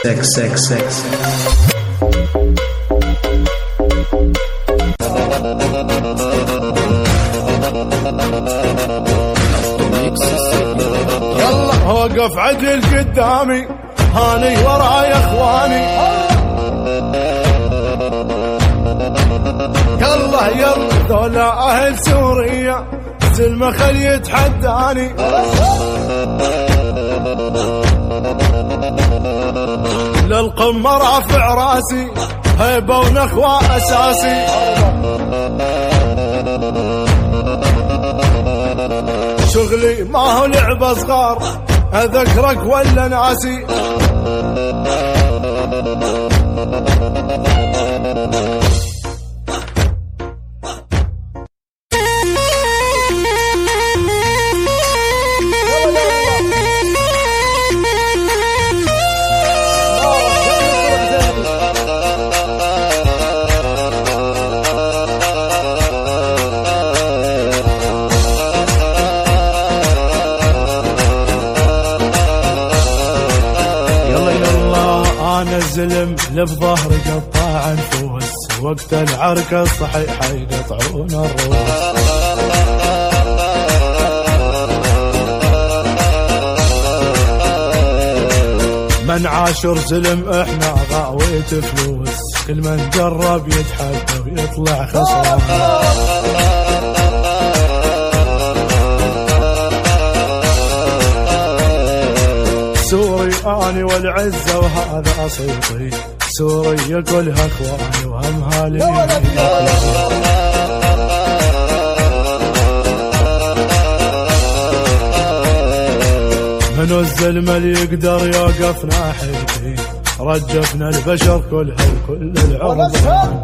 يلا وقف عدل قدامي هاني وراي اخواني يلا ذولا اهل سوريا سلمة خل يتحداني للقمة رافع راسي هيبة ونخوة اساسي شغلي ما هو لعبة صغار اذكرك ولا ناسي الزلم لبظهر قطاع نفوس وقت العركة الصحيحة يقطعون الرؤوس من عاشر زلم احنا غاوية فلوس كل من جرب يتحدى ويطلع خسران سوري اني والعزة وهذا صيتي سوري يقولها اخواني وهمها لي منو الزلم اللي يقدر يوقف ناحيتي رجفنا البشر كلها كل العرض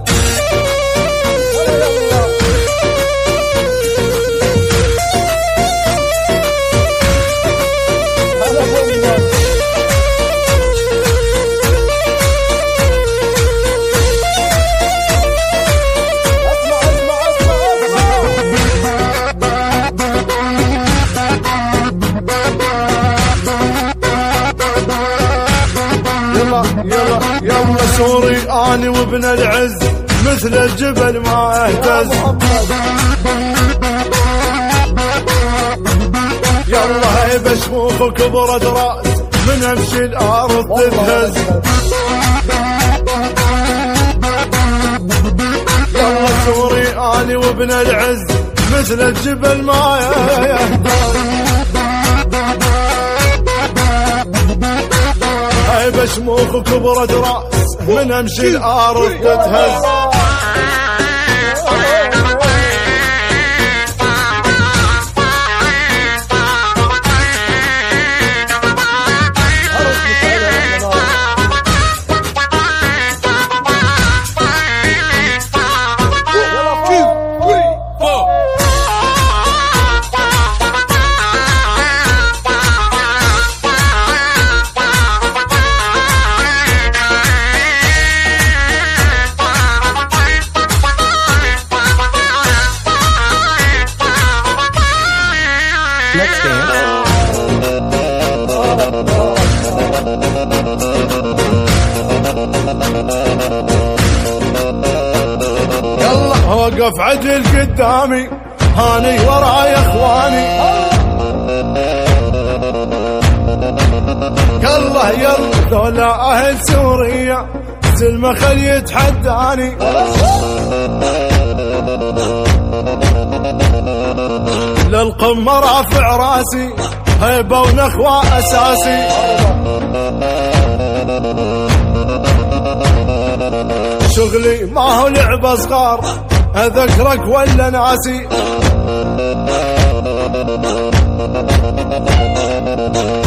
يلا سوري اني وابن العز مثل الجبل ما اهتز يلا هيبة شموخ وكبرت راس من امشي الارض تنهز يلا سوري اني وابن العز مثل الجبل ما يهتز هيبة شموخ وكبرت راس من امشي الارض تتهز يلا وقف عدل قدامي هاني وراي اخواني يلا ذولا اهل سوريا سلمة خل يتحداني للقمة رافع راسي هيبة ونخوة اساسي شغلي ما هو لعبة صغار اذكرك ولا ناسي